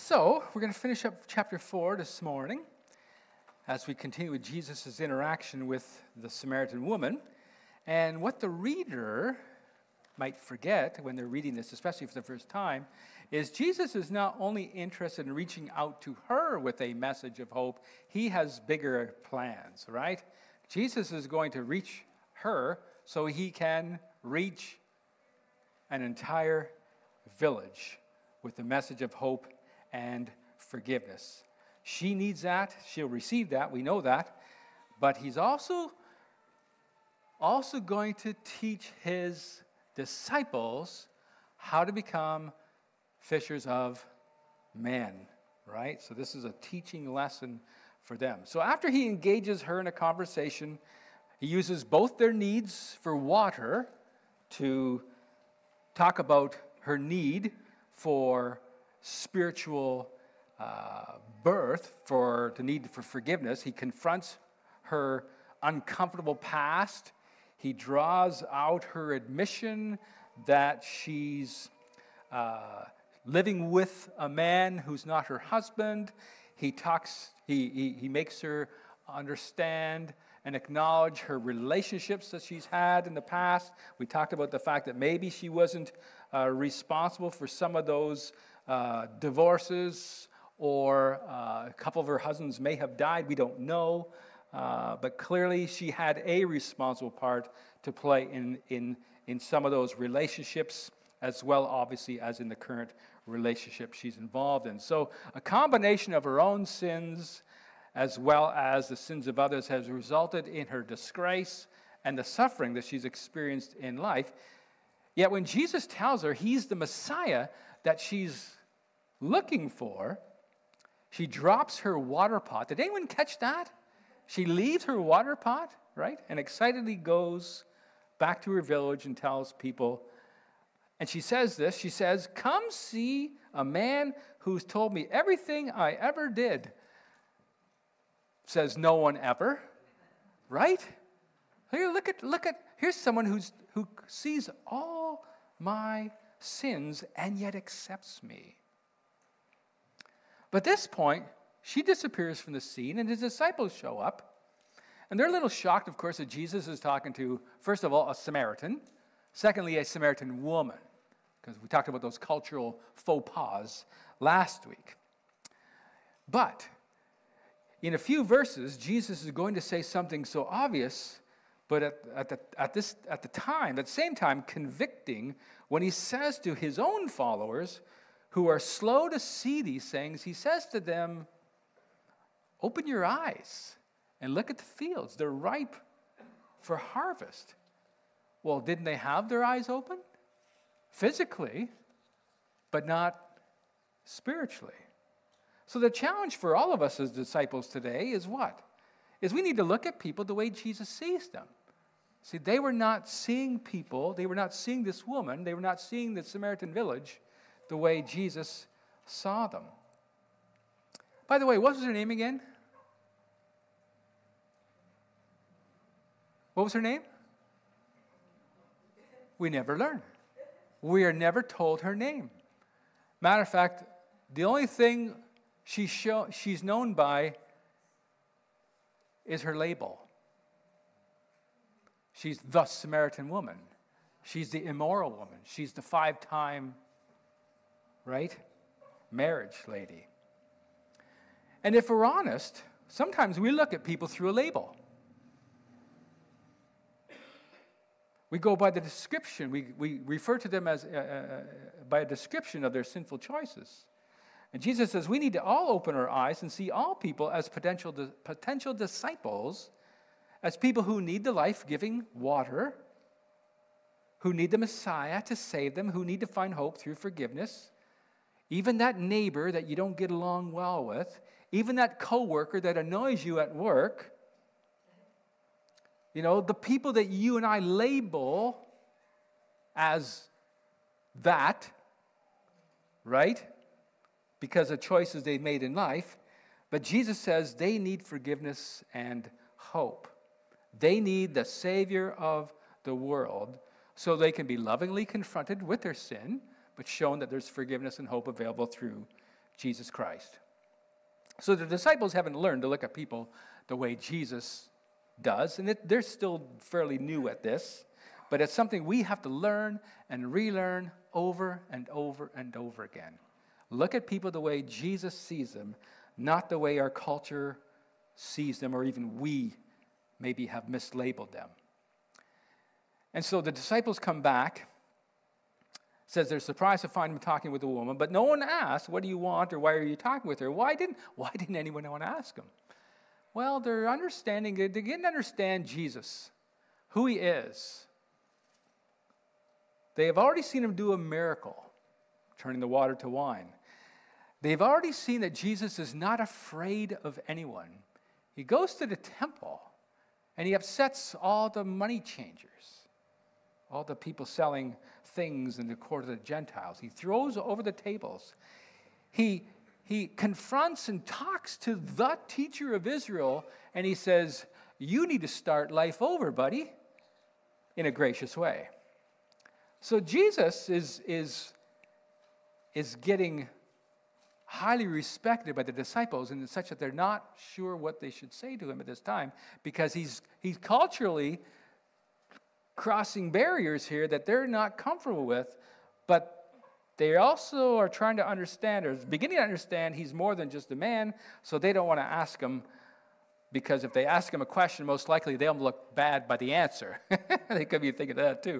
So, we're going to finish up chapter 4 this morning as we continue with Jesus' interaction with the Samaritan woman. And what the reader might forget when they're reading this, especially for the first time, is Jesus is not only interested in reaching out to her with a message of hope, he has bigger plans, right? Jesus is going to reach her so he can reach an entire village with the message of hope and forgiveness. She needs that. She'll receive that. We know that. But he's also going to teach his disciples how to become fishers of men, right? So this is a teaching lesson for them. So after he engages her in a conversation, he uses both their needs for water to talk about her need for spiritual birth, for the need for forgiveness. He confronts her uncomfortable past. He draws out her admission that she's living with a man who's not her husband. He makes her understand and acknowledge her relationships that she's had in the past. We talked about the fact that maybe she wasn't responsible for some of those divorces, or a couple of her husbands may have died. We don't know. But clearly she had a responsible part to play in some of those relationships, as well, obviously, as in the current relationship she's involved in. So a combination of her own sins as well as the sins of others has resulted in her disgrace and the suffering that she's experienced in life. Yet when Jesus tells her he's the Messiah that she's looking for, she drops her water pot. Did anyone catch that? She leaves her water pot, right, and excitedly goes back to her village and tells people. And she says this, she says, "Come see a man who's told me everything I ever did." Says no one ever, right? Here, look at, here's someone who sees all my sins and yet accepts me. But at this point, she disappears from the scene, and his disciples show up. And they're a little shocked, of course, that Jesus is talking to, first of all, a Samaritan. Secondly, a Samaritan woman, because we talked about those cultural faux pas last week. But in a few verses, Jesus is going to say something so obvious, but at the same time, convicting, when he says to his own followers, who are slow to see these things, he says to them, "Open your eyes and look at the fields. They're ripe for harvest." Well, didn't they have their eyes open? Physically, but not spiritually. So the challenge for all of us as disciples today is what? Is we need to look at people the way Jesus sees them. See, they were not seeing people, they were not seeing this woman, they were not seeing the Samaritan village the way Jesus saw them. By the way, what was her name again? What was her name? We never learn. We are never told her name. Matter of fact, the only thing she's known by is her label. She's the Samaritan woman. She's the immoral woman. She's the 5-time, right, marriage lady. And if we're honest, sometimes we look at people through a label. We go by the description. We refer to them as by a description of their sinful choices. And Jesus says we need to all open our eyes and see all people as potential disciples, as people who need the life-giving water, who need the Messiah to save them, who need to find hope through forgiveness. Even that neighbor that you don't get along well with, even that coworker that annoys you at work, you know, the people that you and I label as that, right? Because of choices they've made in life. But Jesus says they need forgiveness and hope. They need the Savior of the world so they can be lovingly confronted with their sin, but shown that there's forgiveness and hope available through Jesus Christ. So the disciples haven't learned to look at people the way Jesus does, and they're still fairly new at this, but it's something we have to learn and relearn over and over and over again. Look at people the way Jesus sees them, not the way our culture sees them, or even we maybe have mislabeled them. And so the disciples come back. It says they're surprised to find him talking with a woman, but no one asked, what do you want, or why are you talking with her? Why didn't anyone want to ask him? Well, they're getting to understand Jesus, who he is. They have already seen him do a miracle, turning the water to wine. They've already seen that Jesus is not afraid of anyone. He goes to the temple, and he upsets all the money changers, all the people selling things in the court of the Gentiles. He throws over the tables. He confronts and talks to the teacher of Israel, and he says, you need to start life over, buddy, in a gracious way. So Jesus is getting highly respected by the disciples, in such that they're not sure what they should say to him at this time, because he's culturally crossing barriers here that they're not comfortable with, but they also are trying to understand, or beginning to understand, he's more than just a man, so they don't want to ask him, because if they ask him a question, most likely they'll look bad by the answer. They could be thinking of that too.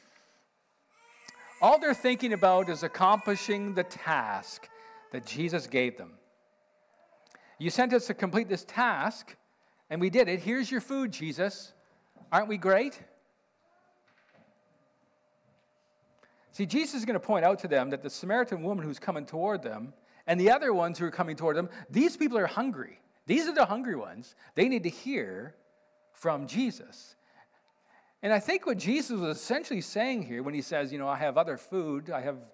All they're thinking about is accomplishing the task that Jesus gave them. You sent us to complete this task, and we did it. Here's your food, Jesus. Aren't we great? See, Jesus is going to point out to them that the Samaritan woman who's coming toward them and the other ones who are coming toward them, these people are hungry. These are the hungry ones. They need to hear from Jesus. And I think what Jesus was essentially saying here when he says, I have other food,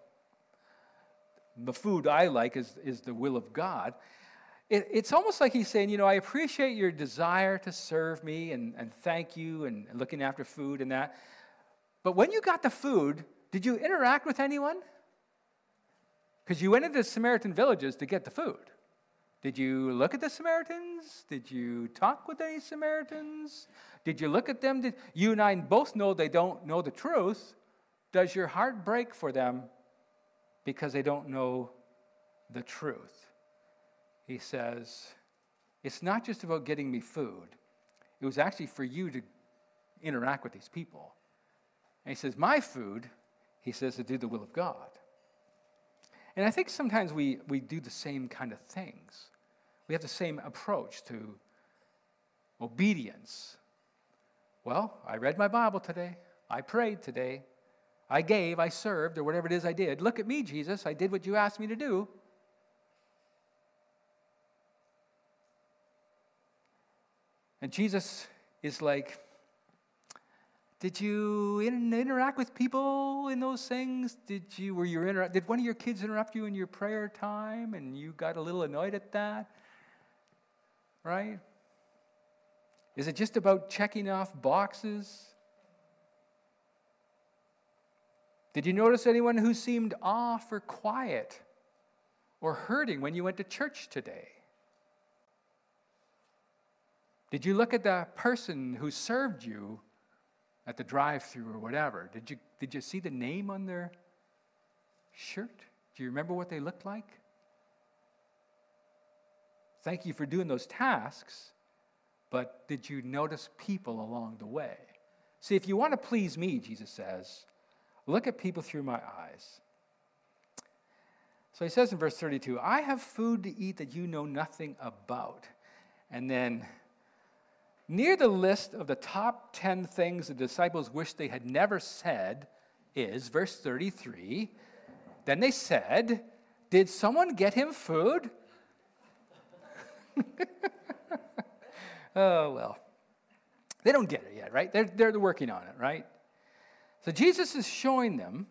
the food I like is the will of God. It's almost like he's saying, I appreciate your desire to serve me and thank you and looking after food and that. But when you got the food, did you interact with anyone? Because you went into the Samaritan villages to get the food. Did you look at the Samaritans? Did you talk with any Samaritans? Did you look at them? You and I both know they don't know the truth. Does your heart break for them because they don't know the truth? He says, it's not just about getting me food. It was actually for you to interact with these people. And he says, my food, he says, to do the will of God. And I think sometimes we do the same kind of things. We have the same approach to obedience. Well, I read my Bible today. I prayed today. I gave, I served, or whatever it is I did. Look at me, Jesus. I did what you asked me to do. And Jesus is like, did you interact with people in those things? Did one of your kids interrupt you in your prayer time and you got a little annoyed at that? Right? Is it just about checking off boxes? Did you notice anyone who seemed off or quiet or hurting when you went to church today? Did you look at the person who served you at the drive-thru or whatever? Did you see the name on their shirt? Do you remember what they looked like? Thank you for doing those tasks, but did you notice people along the way? See, if you want to please me, Jesus says, look at people through my eyes. So he says in verse 32, I have food to eat that you know nothing about. And then near the list of the top 10 things the disciples wish they had never said is verse 33. Then they said, did someone get him food? Oh, well. They don't get it yet, right? They're working on it, right? So Jesus is showing them,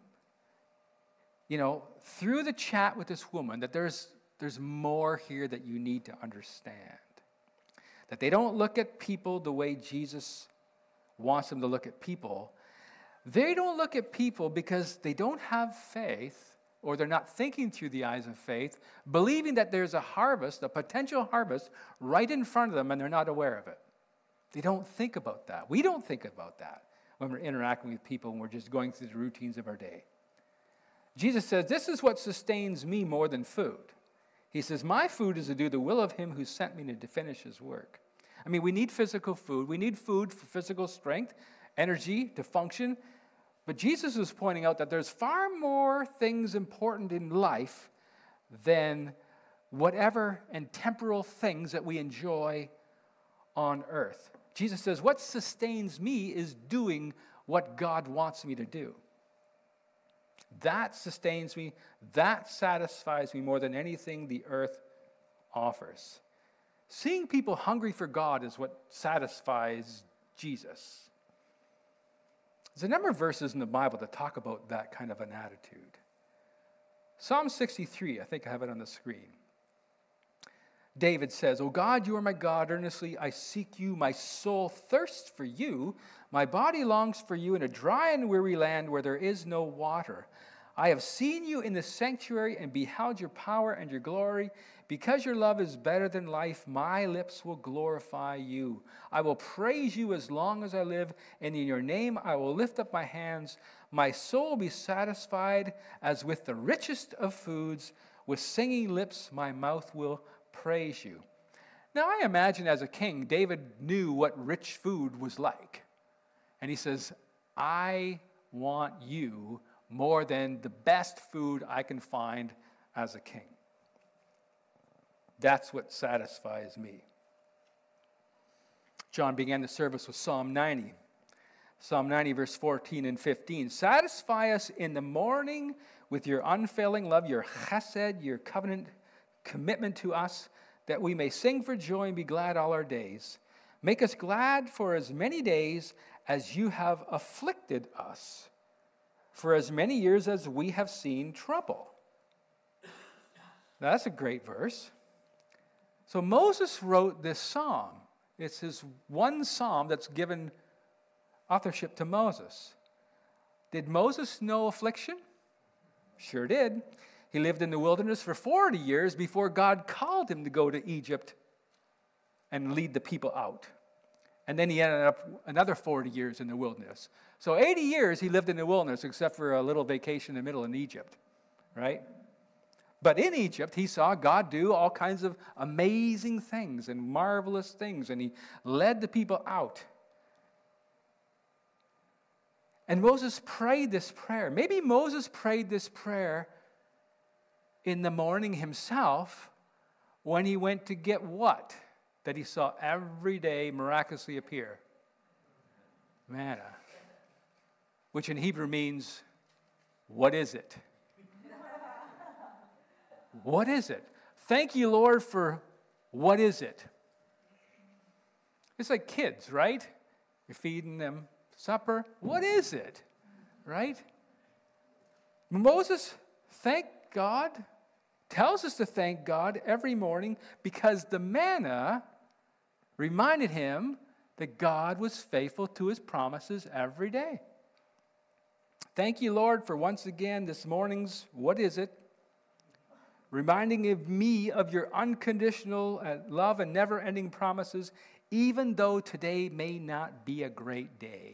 through the chat with this woman, that there's more here that you need to understand. That they don't look at people the way Jesus wants them to look at people. They don't look at people because they don't have faith or they're not thinking through the eyes of faith, believing that there's a harvest, a potential harvest, right in front of them, and they're not aware of it. They don't think about that. We don't think about that when we're interacting with people and we're just going through the routines of our day. Jesus says, this is what sustains me more than food. He says, my food is to do the will of him who sent me to finish his work. I mean, we need physical food. We need food for physical strength, energy to function. But Jesus is pointing out that there's far more things important in life than whatever and temporal things that we enjoy on earth. Jesus says, what sustains me is doing what God wants me to do. That sustains me. That satisfies me more than anything the earth offers. Seeing people hungry for God is what satisfies Jesus. There's a number of verses in the Bible that talk about that kind of an attitude. Psalm 63, I think I have it on the screen. David says, O God, you are my God, earnestly I seek you. My soul thirsts for you. My body longs for you in a dry and weary land where there is no water. I have seen you in the sanctuary and beheld your power and your glory. Because your love is better than life, my lips will glorify you. I will praise you as long as I live, and in your name I will lift up my hands. My soul will be satisfied as with the richest of foods. With singing lips, my mouth will praise you. Now, I imagine as a king, David knew what rich food was like. And he says, I want you more than the best food I can find as a king. That's what satisfies me. John began the service with Psalm 90. Psalm 90, verse 14 and 15. Satisfy us in the morning with your unfailing love, your chesed, your covenant commitment to us, that we may sing for joy and be glad all our days. Make us glad for as many days as you have afflicted us, for as many years as we have seen trouble. Now, that's a great verse. So Moses wrote this psalm. It's his one psalm that's given authorship to Moses. Did Moses know affliction? Sure did. He lived in the wilderness for 40 years before God called him to go to Egypt and lead the people out. And then he ended up another 40 years in the wilderness. So 80 years he lived in the wilderness, except for a little vacation in the middle in Egypt, right? But in Egypt, he saw God do all kinds of amazing things and marvelous things, and he led the people out. And Moses prayed this prayer. Maybe Moses prayed this prayer in the morning himself when he went to get what? That he saw every day miraculously appear? Manna. Which in Hebrew means, what is it? What is it? Thank you, Lord, for what is it? It's like kids, right? You're feeding them supper. What is it? Right? Moses thanked God, tells us to thank God every morning because the manna reminded him that God was faithful to his promises every day. Thank you, Lord, for once again this morning's what is it? Reminding me of your unconditional love and never-ending promises, even though today may not be a great day.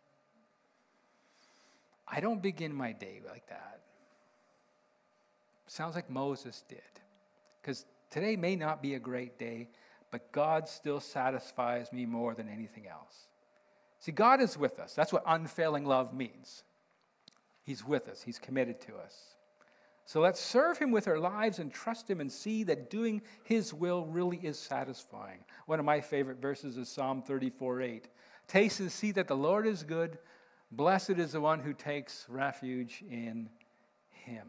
I don't begin my day like that. Sounds like Moses did. Because today may not be a great day, but God still satisfies me more than anything else. See, God is with us. That's what unfailing love means. He's with us. He's committed to us. So let's serve him with our lives and trust him and see that doing his will really is satisfying. One of my favorite verses is Psalm 34:8. Taste and see that the Lord is good. Blessed is the one who takes refuge in him.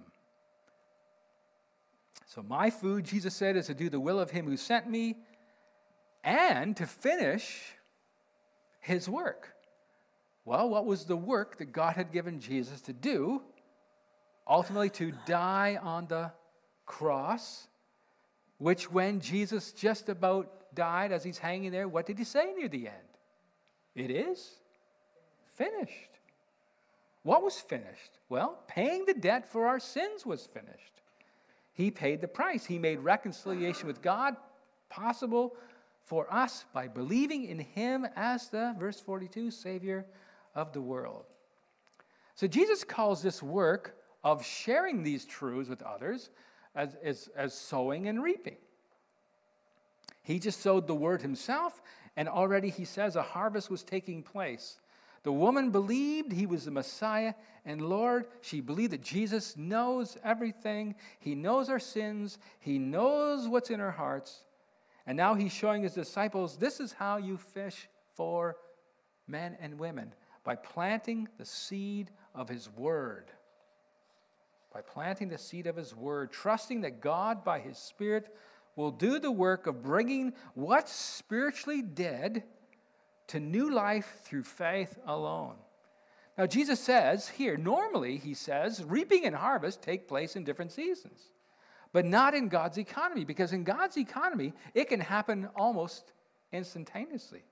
So my food, Jesus said, is to do the will of him who sent me and to finish his work. Well, what was the work that God had given Jesus to do? Ultimately, to die on the cross, which when Jesus just about died as he's hanging there, what did he say near the end? It is finished. What was finished? Well, paying the debt for our sins was finished. He paid the price. He made reconciliation with God possible for us by believing in him as the, verse 42, Savior of the world. So Jesus calls this work of sharing these truths with others as sowing and reaping. He just sowed the word himself, and already he says a harvest was taking place. The woman believed he was the Messiah, and Lord, she believed that Jesus knows everything. He knows our sins. He knows what's in our hearts. And now he's showing his disciples, this is how you fish for men and women, by planting the seed of his word. By planting the seed of his word, trusting that God, by his Spirit, will do the work of bringing what's spiritually dead to new life through faith alone. Now, Jesus says here, normally, he says, reaping and harvest take place in different seasons, but not in God's economy, because in God's economy, it can happen almost instantaneously.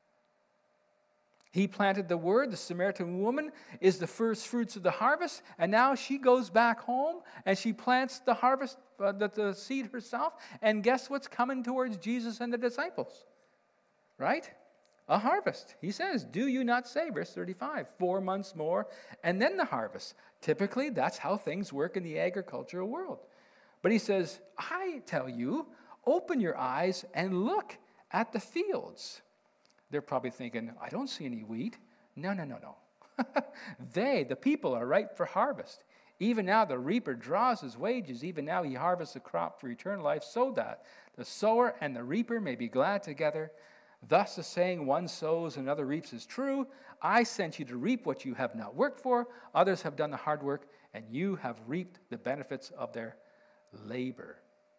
He planted the word. The Samaritan woman is the first fruits of the harvest, and now she goes back home and she plants the harvest, the seed herself, and guess what's coming towards Jesus and the disciples? Right? A harvest. He says, do you not say, verse 35, 4 months more, and then the harvest. Typically, that's how things work in the agricultural world. But he says, I tell you, open your eyes and look at the fields. They're probably thinking, I don't see any wheat. No. The people are ripe for harvest. Even now the reaper draws his wages. Even now he harvests a crop for eternal life, so that the sower and the reaper may be glad together. Thus the saying, one sows and another reaps, is true. I sent you to reap what you have not worked for. Others have done the hard work, and you have reaped the benefits of their labor.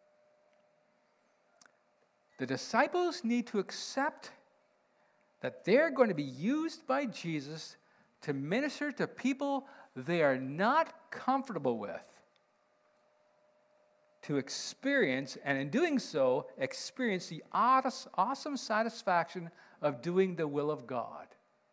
The disciples need to accept that they're going to be used by Jesus to minister to people they are not comfortable with, to experience, and in doing so, experience the awesome satisfaction of doing the will of God.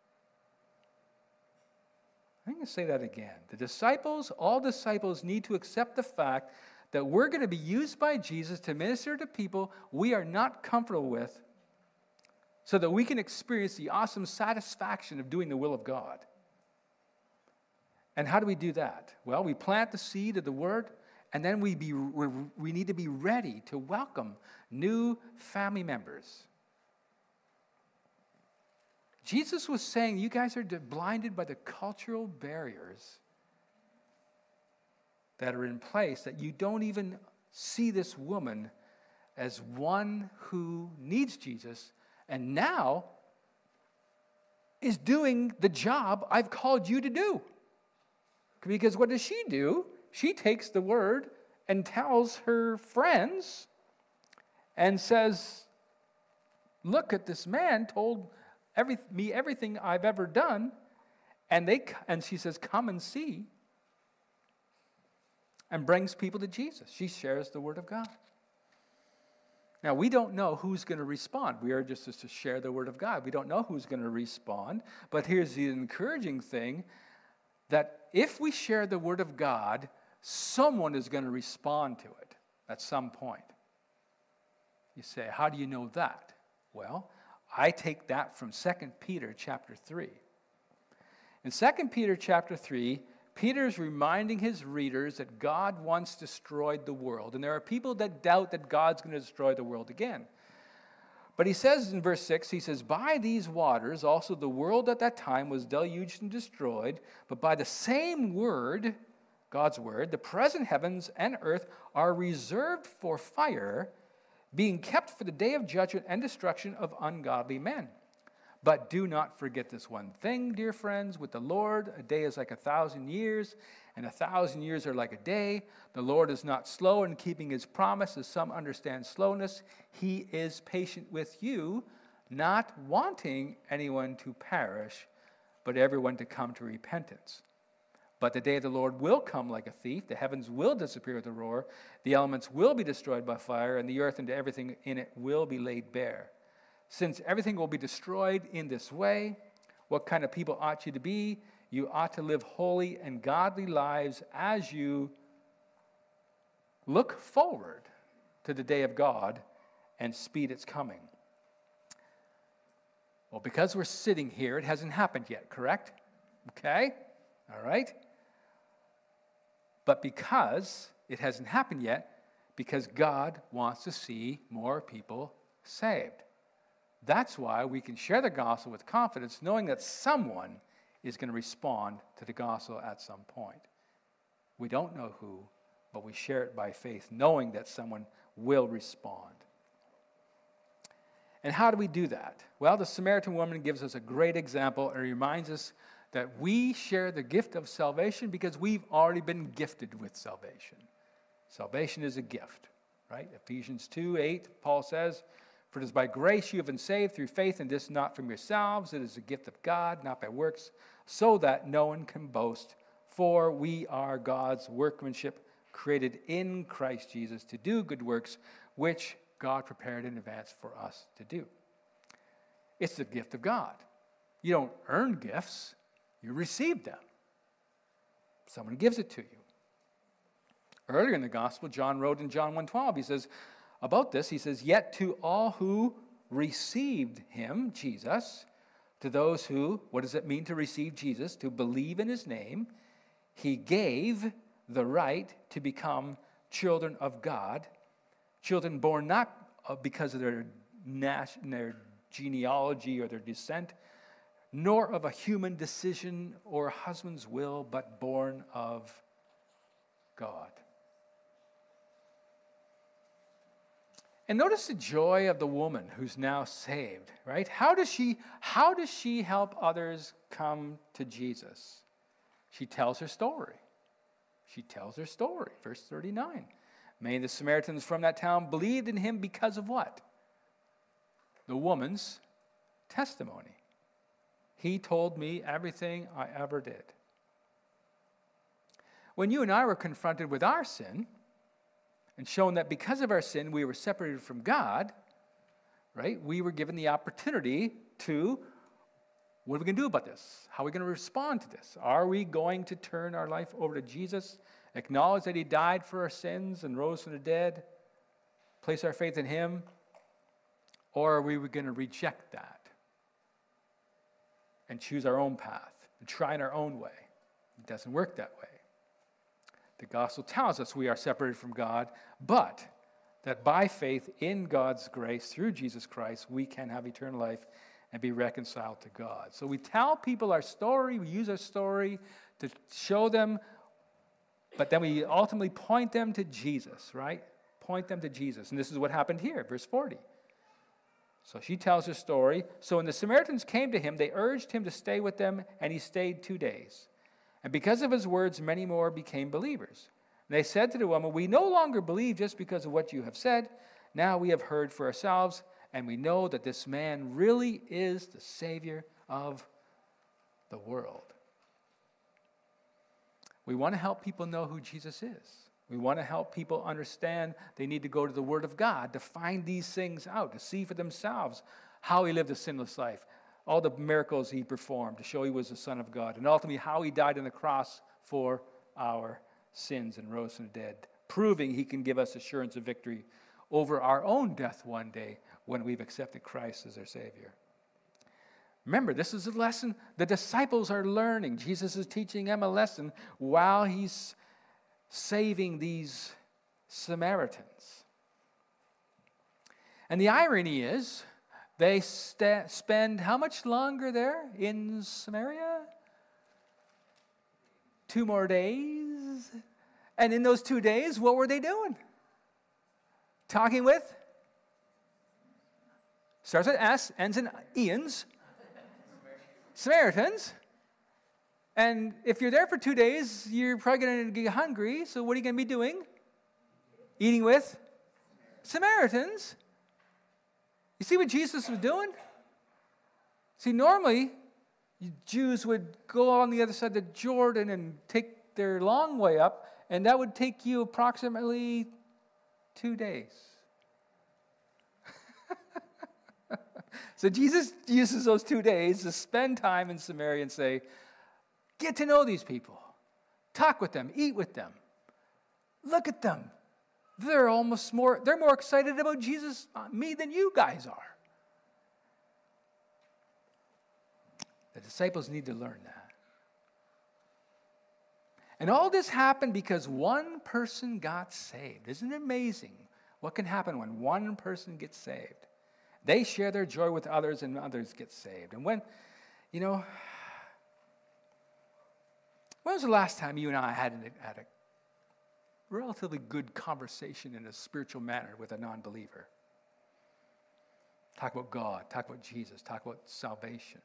I'm going to say that again. All disciples need to accept the fact that we're going to be used by Jesus to minister to people we are not comfortable with, so that we can experience the awesome satisfaction of doing the will of God. And how do we do that? Well, we plant the seed of the word, and then we need to be ready to welcome new family members. Jesus was saying, you guys are blinded by the cultural barriers that are in place, that you don't even see this woman as one who needs Jesus, and now is doing the job I've called you to do. Because what does she do? She takes the word and tells her friends and says, look at this man told me everything I've ever done. And she says, come and see. And brings people to Jesus. She shares the word of God. Now, we don't know who's going to respond. We are just to share the word of God. We don't know who's going to respond. But here's the encouraging thing, that if we share the word of God, someone is going to respond to it at some point. You say, how do you know that? Well, I take that from 2 Peter chapter 3. In 2 Peter chapter 3, Peter's reminding his readers that God once destroyed the world. And there are people that doubt that God's going to destroy the world again. But he says in verse 6, he says, by these waters also the world at that time was deluged and destroyed, but by the same word, God's word, the present heavens and earth are reserved for fire, being kept for the day of judgment and destruction of ungodly men. But do not forget this one thing, dear friends. With the Lord, a day is like 1,000 years, and 1,000 years are like a day. The Lord is not slow in keeping his promise, as some understand slowness. He is patient with you, not wanting anyone to perish, but everyone to come to repentance. But the day of the Lord will come like a thief. The heavens will disappear with a roar. The elements will be destroyed by fire, and the earth and everything in it will be laid bare. Since everything will be destroyed in this way, what kind of people ought you to be? you ought to live holy and godly lives as you look forward to the day of God and speed its coming. Well, because we're sitting here, it hasn't happened yet, correct? Okay? All right? But because it hasn't happened yet, because God wants to see more people saved. That's why we can share the gospel with confidence, knowing that someone is going to respond to the gospel at some point. We don't know who, but we share it by faith, knowing that someone will respond. And how do we do that? Well, the Samaritan woman gives us a great example and reminds us that we share the gift of salvation because we've already been gifted with salvation. Salvation is a gift, right? Ephesians 2:8, Paul says, "For it is by grace you have been saved through faith, and this not from yourselves. It is a gift of God, not by works, so that no one can boast. For we are God's workmanship, created in Christ Jesus to do good works, which God prepared in advance for us to do." It's the gift of God. You don't earn gifts, you receive them. Someone gives it to you. Earlier in the gospel, John wrote in John 1:12, he says, about this, he says, "Yet to all who received him," Jesus, to those who, what does it mean to receive Jesus? To believe in his name, he gave the right to become children of God, children born not because of their genealogy or their descent, nor of a human decision or a husband's will, but born of God. And notice the joy of the woman who's now saved, right? How does she help others come to Jesus? She tells her story. Verse 39. Many of the Samaritans from that town believed in him because of what? The woman's testimony. He told me everything I ever did. When you and I were confronted with our sin, and shown that because of our sin we were separated from God, right? We were given the opportunity to, what are we going to do about this? How are we going to respond to this? Are we going to turn our life over to Jesus, acknowledge that he died for our sins and rose from the dead, place our faith in him, or are we going to reject that and choose our own path and try in our own way? It doesn't work that way. The gospel tells us we are separated from God, but that by faith in God's grace through Jesus Christ, we can have eternal life and be reconciled to God. So we tell people our story, we use our story to show them, but then we ultimately point them to Jesus, right? Point them to Jesus. And this is what happened here, verse 40. So she tells her story. So when the Samaritans came to him, they urged him to stay with them, and he stayed 2 days. And because of his words, many more became believers. And they said to the woman, "We no longer believe just because of what you have said. Now we have heard for ourselves, and we know that this man really is the Savior of the world." We want to help people know who Jesus is. We want to help people understand they need to go to the Word of God to find these things out, to see for themselves how he lived a sinless life, all the miracles he performed to show he was the Son of God, and ultimately how he died on the cross for our sins and rose from the dead, proving he can give us assurance of victory over our own death one day when we've accepted Christ as our Savior. Remember, this is a lesson the disciples are learning. Jesus is teaching them a lesson while he's saving these Samaritans. And the irony is, they spend how much longer there in Samaria? 2 more days. And in those 2 days, what were they doing? Talking with? Starts with S, ends in Ian's. Samaritans. And if you're there for 2 days, you're probably going to get hungry. So what are you going to be doing? Eating with Samaritans. You see what Jesus was doing? See, normally, Jews would go on the other side of the Jordan and take their long way up, and that would take you approximately 2 days. So Jesus uses those 2 days to spend time in Samaria and say, Get to know these people. Talk with them. Eat with them. Look at them. They're more excited about Jesus, me, than you guys are. The disciples need to learn that. And all this happened because one person got saved. Isn't it amazing what can happen when one person gets saved? They share their joy with others and others get saved. And when was the last time you and I had a relatively good conversation in a spiritual manner with a non-believer? Talk about God, talk about Jesus, talk about salvation.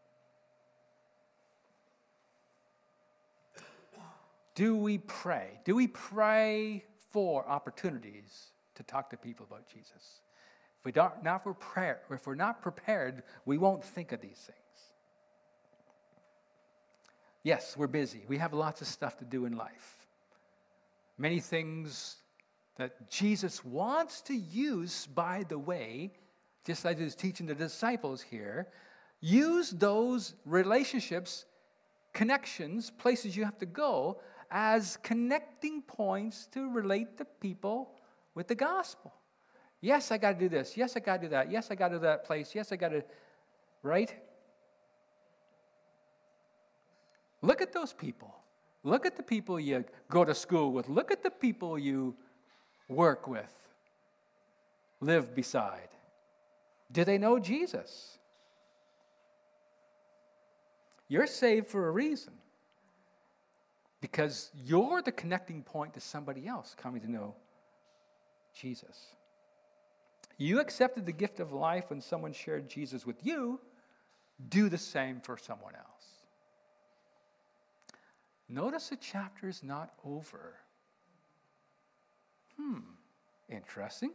Do we pray? Do we pray for opportunities to talk to people about Jesus? If we're not prepared, we won't think of these things. Yes, we're busy. We have lots of stuff to do in life. Many things that Jesus wants to use, by the way, just like he was teaching the disciples here, use those relationships, connections, places you have to go, as connecting points to relate to people with the gospel. Yes, I got to do this. Yes, I got to do that. Yes, I got to do that place. Yes, I got to, right? Look at those people. Look at the people you go to school with. Look at the people you work with, live beside. Do they know Jesus? You're saved for a reason. Because you're the connecting point to somebody else coming to know Jesus. You accepted the gift of life when someone shared Jesus with you. Do the same for someone else. Notice the chapter is not over. Interesting.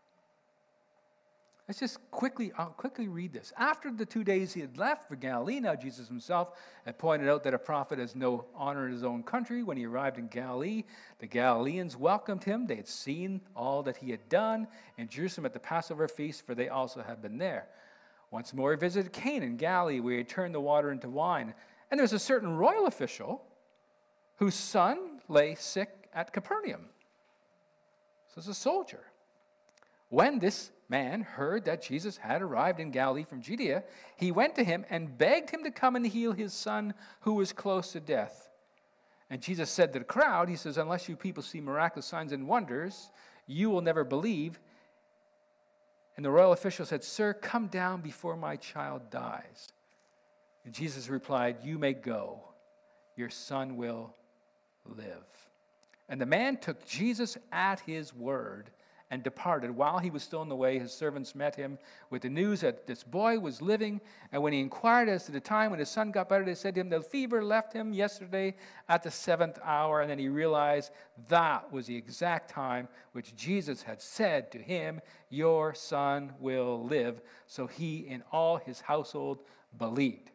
I'll quickly read this. After the 2 days he had left for Galilee, now Jesus himself had pointed out that a prophet has no honor in his own country. When he arrived in Galilee, the Galileans welcomed him. They had seen all that he had done in Jerusalem at the Passover feast, for they also had been there. Once more he visited Cana in Galilee, where he turned the water into wine. And there was a certain royal official whose son lay sick at Capernaum. So it's a soldier. When this man heard that Jesus had arrived in Galilee from Judea, he went to him and begged him to come and heal his son who was close to death. And Jesus said to the crowd, he says, unless you people see miraculous signs and wonders, you will never believe. And the royal official said, Sir, come down before my child dies. And Jesus replied, you may go. Your son will live. And the man took Jesus at his word and departed. While he was still on the way, his servants met him with the news that this boy was living. And when he inquired as to the time when his son got better, they said to him, the fever left him yesterday at the 7th hour. And then he realized that was the exact time which Jesus had said to him, your son will live. So he and all his household believed.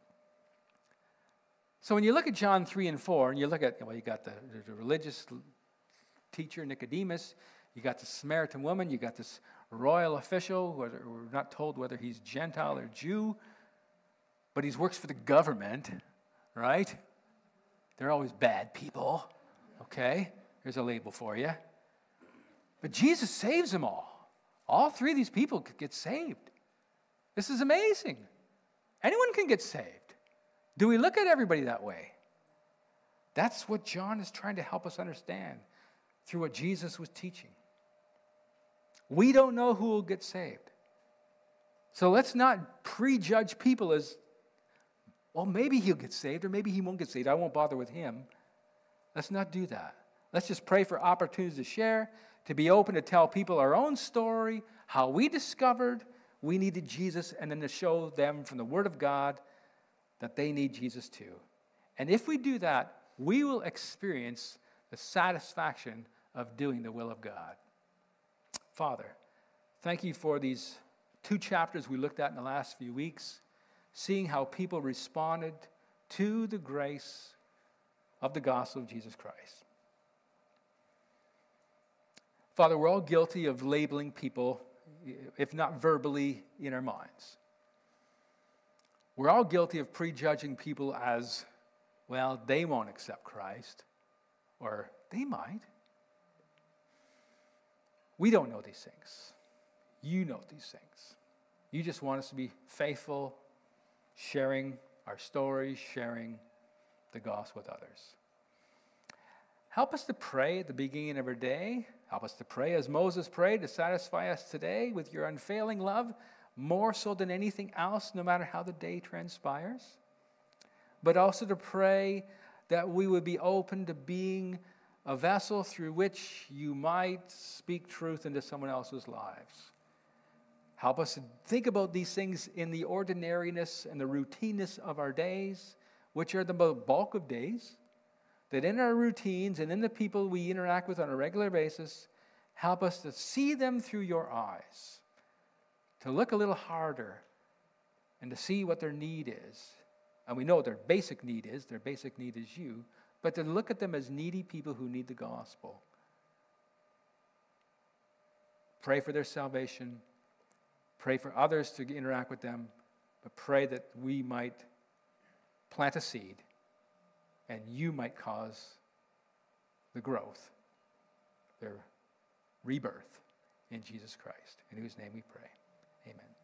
So when you look at John 3 and 4, and you look at, you got the religious teacher, Nicodemus, you got the Samaritan woman, you got this royal official, we're not told whether he's Gentile or Jew, but he works for the government, right? They're always bad people, okay? Here's a label for you. But Jesus saves them all. All three of these people could get saved. This is amazing. Anyone can get saved. Do we look at everybody that way? That's what John is trying to help us understand through what Jesus was teaching. We don't know who will get saved. So let's not prejudge people as, well, maybe he'll get saved or maybe he won't get saved. I won't bother with him. Let's not do that. Let's just pray for opportunities to share, to be open to tell people our own story, how we discovered we needed Jesus, and then to show them from the Word of God that they need Jesus too. And if we do that, we will experience the satisfaction of doing the will of God. Father, thank you for these 2 chapters we looked at in the last few weeks, seeing how people responded to the grace of the gospel of Jesus Christ. Father, we're all guilty of labeling people, if not verbally, in our minds. We're all guilty of prejudging people as well, they won't accept Christ, or they might. We don't know these things. You know these things. You just want us to be faithful, sharing our stories, sharing the gospel with others. Help us to pray at the beginning of our day. Help us to pray as Moses prayed, to satisfy us today with your unfailing love, more so than anything else, no matter how the day transpires. But also to pray that we would be open to being a vessel through which you might speak truth into someone else's lives. Help us to think about these things in the ordinariness and the routineness of our days, which are the bulk of days, that in our routines and in the people we interact with on a regular basis, help us to see them through your eyes, to look a little harder and to see what their need is. And we know what their basic need is you, but to look at them as needy people who need the gospel. Pray for their salvation. Pray for others to interact with them, but pray that we might plant a seed and you might cause the growth, their rebirth in Jesus Christ, in whose name we pray. Amen.